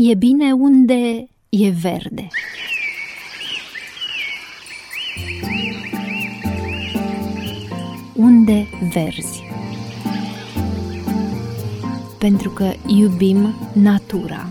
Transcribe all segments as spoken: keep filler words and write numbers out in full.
E bine unde e verde. Unde verzi. Pentru că iubim natura.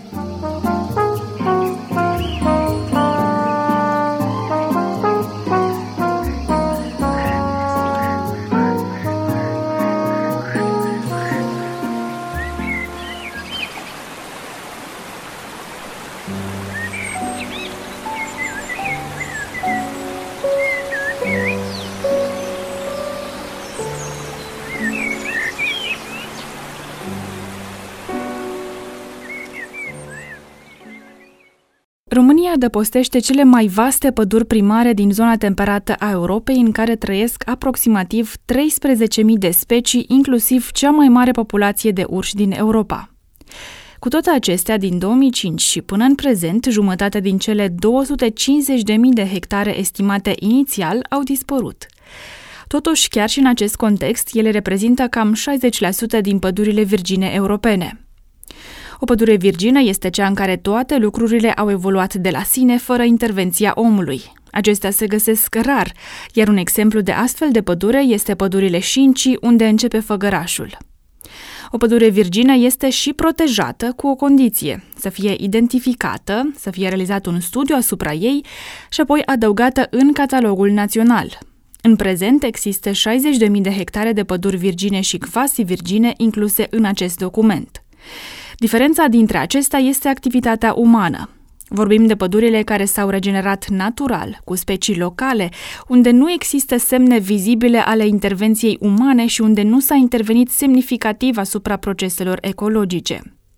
România adăpostește cele mai vaste păduri primare din zona temperată a Europei, în care trăiesc aproximativ treisprezece mii de specii, inclusiv cea mai mare populație de urși din Europa. Cu toate acestea, din două mii cinci și până în prezent, jumătate din cele două sute cincizeci de mii de hectare estimate inițial au dispărut. Totuși, chiar și în acest context, ele reprezintă cam șaizeci la sută din pădurile virgine europene. O pădure virgină este cea în care toate lucrurile au evoluat de la sine, fără intervenția omului. Acestea se găsesc rar, iar un exemplu de astfel de pădure este pădurile Șincii, unde începe făgărașul. O pădure virgină este și protejată cu o condiție: să fie identificată, să fie realizat un studiu asupra ei și apoi adăugată în catalogul național. În prezent există șaizeci de mii de hectare de păduri virgine și quasi-virgine incluse în acest document. Diferența dintre acestea este activitatea umană. Vorbim de pădurile care s-au regenerat natural, cu specii locale, unde nu există semne vizibile ale intervenției umane și unde nu s-a intervenit semnificativ asupra proceselor ecologice.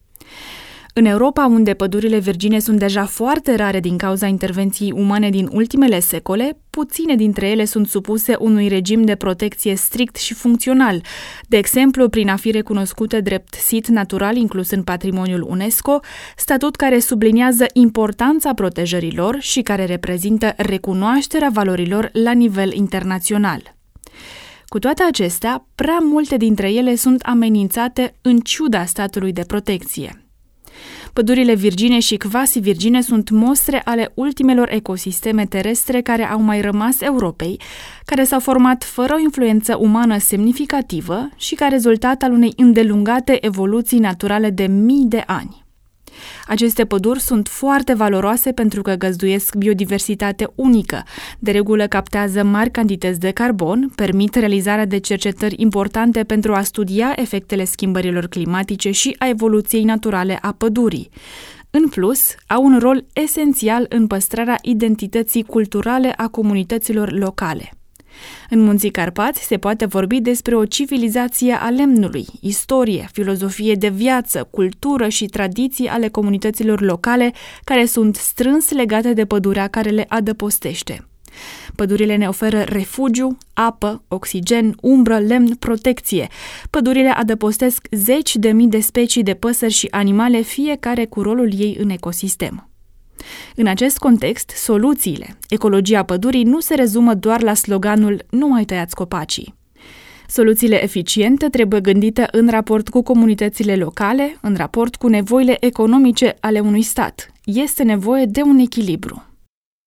În Europa, unde pădurile virgine sunt deja foarte rare din cauza intervenției umane din ultimele secole, puține dintre ele sunt supuse unui regim de protecție strict și funcțional, de exemplu prin a fi recunoscute drept sit natural inclus în patrimoniul UNESCO, statut care subliniază importanța protejării lor și care reprezintă recunoașterea valorilor la nivel internațional. Cu toate acestea, prea multe dintre ele sunt amenințate în ciuda statului de protecție. Pădurile virgine și quasi-virgine sunt mostre ale ultimelor ecosisteme terestre care au mai rămas Europei, care s-au format fără o influență umană semnificativă și ca rezultat al unei îndelungate evoluții naturale de mii de ani. Aceste păduri sunt foarte valoroase pentru că găzduiesc biodiversitate unică, de regulă captează mari cantități de carbon, permit realizarea de cercetări importante pentru a studia efectele schimbărilor climatice și a evoluției naturale a pădurii. În plus, au un rol esențial în păstrarea identității culturale a comunităților locale. În Munții Carpați se poate vorbi despre o civilizație a lemnului, istorie, filozofie de viață, cultură și tradiții ale comunităților locale care sunt strâns legate de pădurea care le adăpostește. Pădurile ne oferă refugiu, apă, oxigen, umbră, lemn, protecție. Pădurile adăpostesc zeci de mii de specii de păsări și animale, fiecare cu rolul ei în ecosistem. În acest context, soluțiile, ecologia pădurii, nu se rezumă doar la sloganul "nu mai tăiați copacii". Soluțiile eficiente trebuie gândite în raport cu comunitățile locale, în raport cu nevoile economice ale unui stat. Este nevoie de un echilibru.